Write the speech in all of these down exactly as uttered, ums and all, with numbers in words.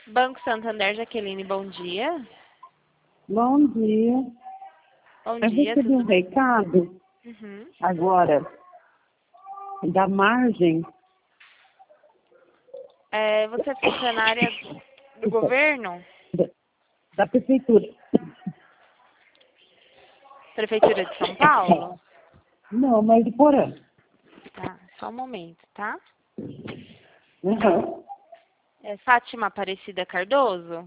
Banco Santander, Jaqueline, bom dia. Bom dia. Bom Eu dia, recebi tudo um bem? recado Uhum. agora da margem. É, você é funcionária do governo? da, da prefeitura. Prefeitura de São Paulo? Não, mas de Porã. Tá, só um momento, tá? Uhum. É Fátima Aparecida Cardoso?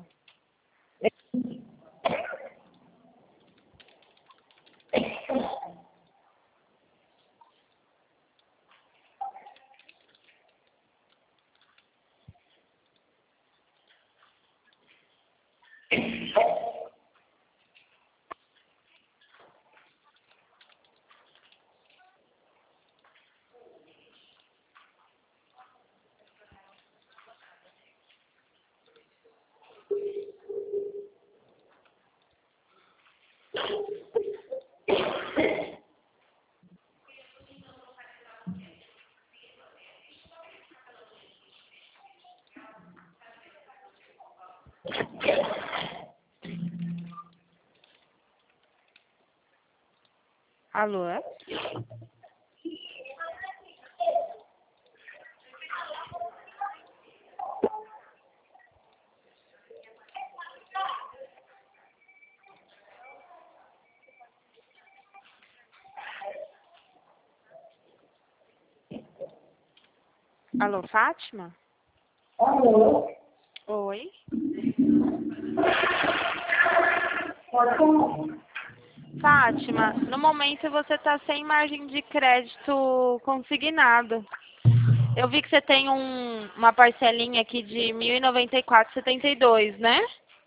Alô? Alô, Fátima? Alô? Oi? Fátima, no momento você está sem margem de crédito consignado. Eu vi que você tem um, uma parcelinha aqui de mil e noventa e quatro reais e setenta e dois centavos, né?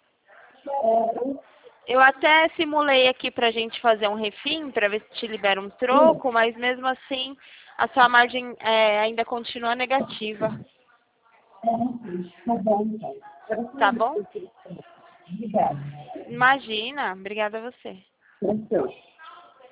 Eu até simulei aqui pra gente fazer um refim, para ver se te libera um troco, mas mesmo assim a sua margem é, ainda continua negativa. Tá bom, então. Tá bom? Obrigada. Imagina. Obrigada a você. Então.